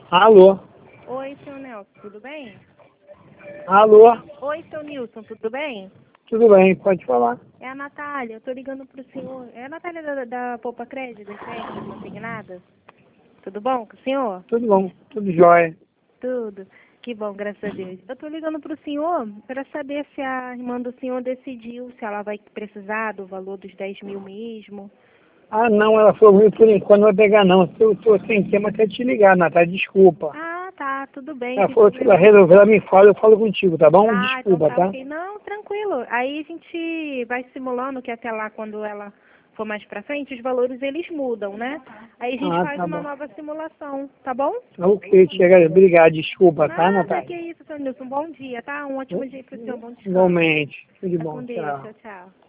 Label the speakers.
Speaker 1: Alô?
Speaker 2: Oi, seu Nelson, tudo bem?
Speaker 1: Alô?
Speaker 2: Oi, seu Nilson, tudo bem?
Speaker 1: Tudo bem, pode falar.
Speaker 2: É a Natália, eu tô ligando pro senhor. É a Natália da Poupa Crédito, das férias consignadas? Tudo bom com o senhor?
Speaker 1: Tudo bom, tudo jóia.
Speaker 2: Tudo. Que bom, graças a Deus. Eu tô ligando pro senhor para saber se a irmã do senhor decidiu se ela vai precisar do valor dos 10 mil mesmo.
Speaker 1: Ah, não, ela falou, por enquanto não vai pegar não. Se eu tô sem tema, quer te ligar, Natália, desculpa.
Speaker 2: Ah, tá, tudo bem,
Speaker 1: Ela
Speaker 2: sem
Speaker 1: falou que ela
Speaker 2: problema
Speaker 1: resolveu,
Speaker 2: não.
Speaker 1: ela me fala, eu falo contigo, tá bom?
Speaker 2: Ah, então
Speaker 1: Desculpa,
Speaker 2: tá
Speaker 1: tá?
Speaker 2: ok. Não, tranquilo. Aí a gente vai simulando que até lá, quando ela for mais pra frente, os valores eles mudam, né? Aí a gente
Speaker 1: Ah,
Speaker 2: faz
Speaker 1: tá
Speaker 2: uma
Speaker 1: bom.
Speaker 2: nova simulação, tá bom?
Speaker 1: Tá ok, chega, obrigado, desculpa, tá,
Speaker 2: Nada, que
Speaker 1: Natália?
Speaker 2: isso, seu Nilson. Bom dia, tá? Um ótimo dia pro senhor. Bom descanso.
Speaker 1: Igualmente, tudo de
Speaker 2: Fica
Speaker 1: bom,
Speaker 2: com Deus.
Speaker 1: tchau.
Speaker 2: Tchau, tchau.